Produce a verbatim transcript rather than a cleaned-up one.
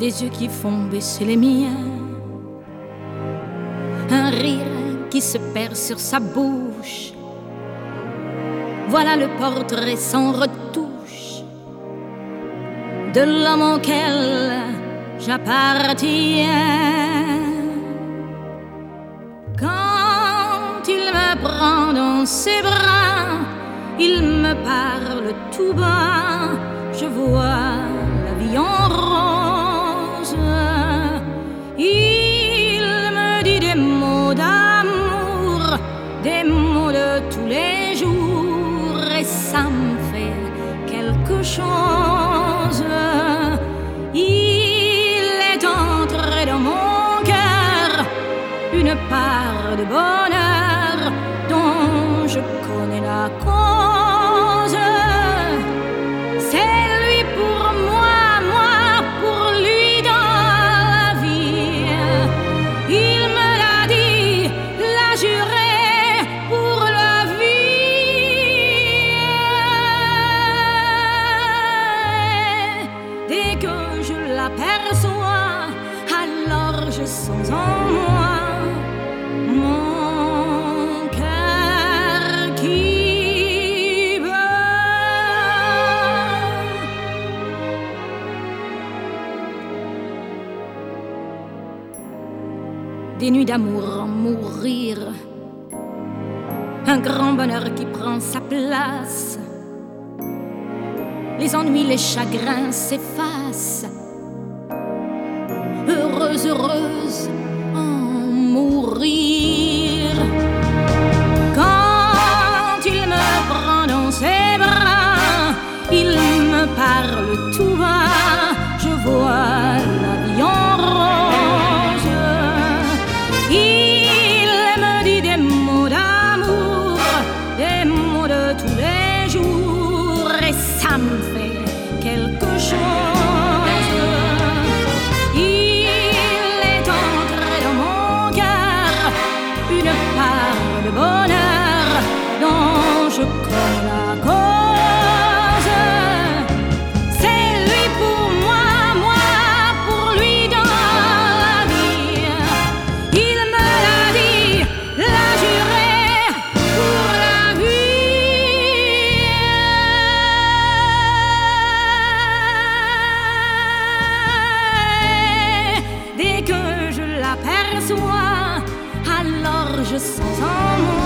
des yeux qui font baisser les miens, un rire qui se perd sur sa bouche. Voilà le portrait sans retouche de l'homme auquel j'appartiens. Quand il me prend dans ses bras, il me parle tout bas, je vois la vie en rose. Il me dit des mots d'amour, des mots de tous les jours, et ça me fait quelque chose. Il est entré dans mon cœur une part de bonheur dont je connais la cause. C'est lui pour moi, moi pour lui dans la vie. Il me l'a dit, l'a juré pour la vie. Dès que je l'aperçois, alors je sens en moi mon cœur qui bat. Des nuits d'amour en mourir, un grand bonheur qui prend sa place. Les ennuis, les chagrins s'effacent. Heureuse, heureuse en mourir. Quand il me prend dans ses bras, il me parle tout bas, je vois la vie en rose. Il me dit des mots d'amour, des mots de tous les jours, et ça me fait quelque chose. De bonheur dont je connais la cause. C'est lui pour moi, moi pour lui dans la vie. Il me l'a dit, l'a juré pour la vie. Dès que je l'aperçois, alors je sens en moi